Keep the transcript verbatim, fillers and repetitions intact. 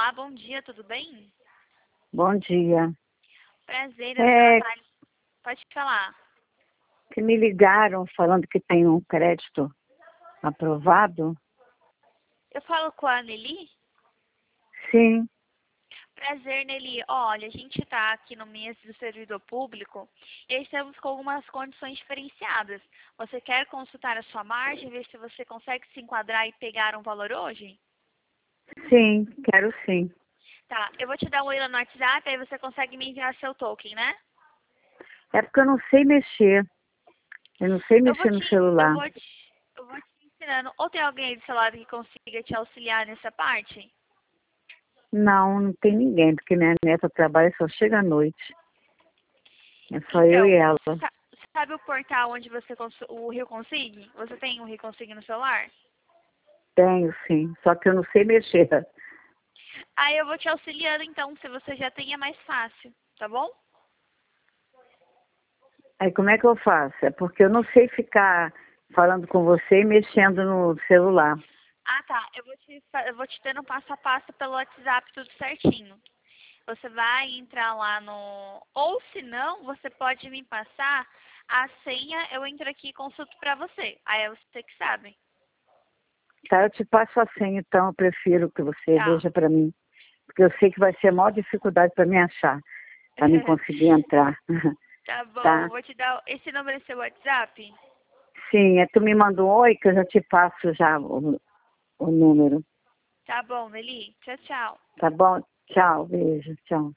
Olá, bom dia, tudo bem? Bom dia. Prazer, É Natália. Pode falar. que me ligaram falando que tem um crédito aprovado? Eu falo com a Nelly. Sim, Prazer, Nelly. Olha, a gente está aqui no mês do servidor público e estamos com algumas condições diferenciadas. Você quer consultar a sua margem, ver se você consegue se enquadrar e pegar um valor hoje? sim, quero sim. Tá, eu vou te dar um oi lá no WhatsApp, aí você consegue me enviar seu token, né? É porque eu não sei mexer. Eu não sei Eu vou mexer no te, eu celular. vou te, eu vou te ensinando. Ou tem alguém aí do seu lado que consiga te auxiliar nessa parte? Não, não tem ninguém, porque minha neta trabalha só chega à noite. É só eu e Então, ela. sa- sabe o portal onde você cons- o Rio Consigne? Você tem o Rio Consigne no celular? Tenho sim, só que eu não sei mexer. Aí eu vou te auxiliando então, se você já tem é mais fácil, tá bom? Aí como é que eu faço? É porque eu não sei ficar falando com você e mexendo no celular. Ah, tá. Eu vou te, fa- eu vou te dando passo a passo pelo WhatsApp, tudo certinho. Você vai entrar lá no... Ou se não, você pode me passar a senha, eu entro aqui e consulto pra você. Aí é você que sabe. Tá, eu te passo a senha, então eu prefiro que você Tá. veja para mim. Porque eu sei que vai ser a maior dificuldade para me achar, para me conseguir entrar. Tá bom. Tá? Vou te dar... Esse número é seu WhatsApp? Sim, é, tu me manda um oi que eu já te passo já o, o número. Tá bom, Nelly. Tchau, tchau. Tá bom? Tchau, beijo, tchau.